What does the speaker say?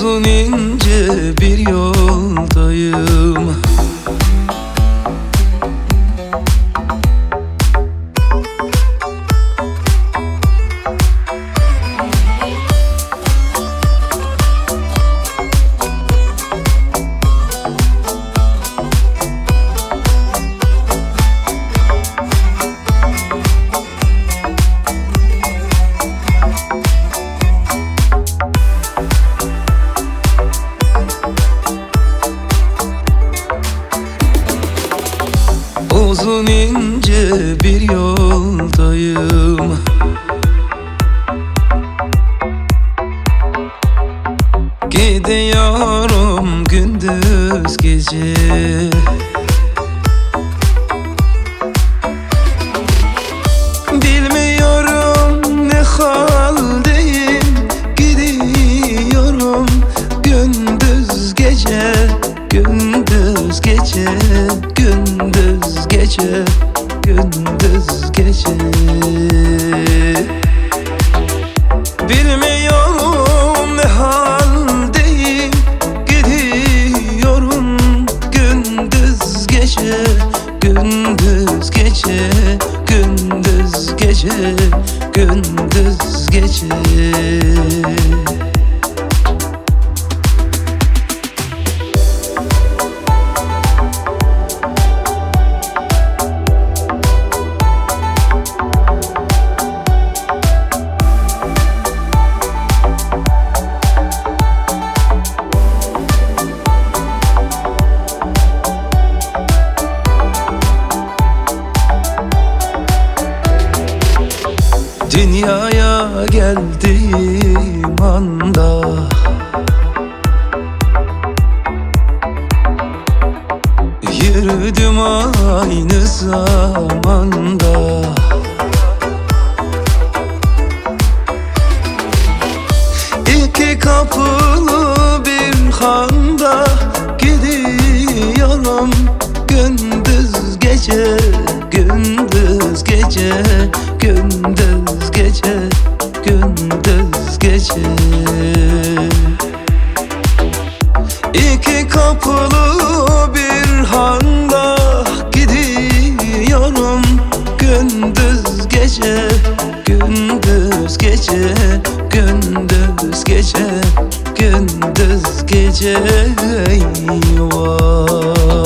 Uzun ince bir yoldayım. Uzun ince bir yoldayım. Gidiyorum gündüz gece. Bilmiyorum ne haldeyim. Gidiyorum gündüz gece. Gündüz gece, gündüz gece, gündüz gece. Bilmiyorum ne haldeyim. Gidiyorum gündüz gece, gündüz gece, gündüz gece, gündüz gece. Dünyaya geldiğim anda yürüdüm aynı zamanda. İki kapılı bir handa gidiyorum gündüz gece, gündüz gece, gündüz gece, gündüz gece. İki kapılı bir handa gidiyorum gündüz gece, gündüz gece, gündüz gece, gündüz gece. Eyvah.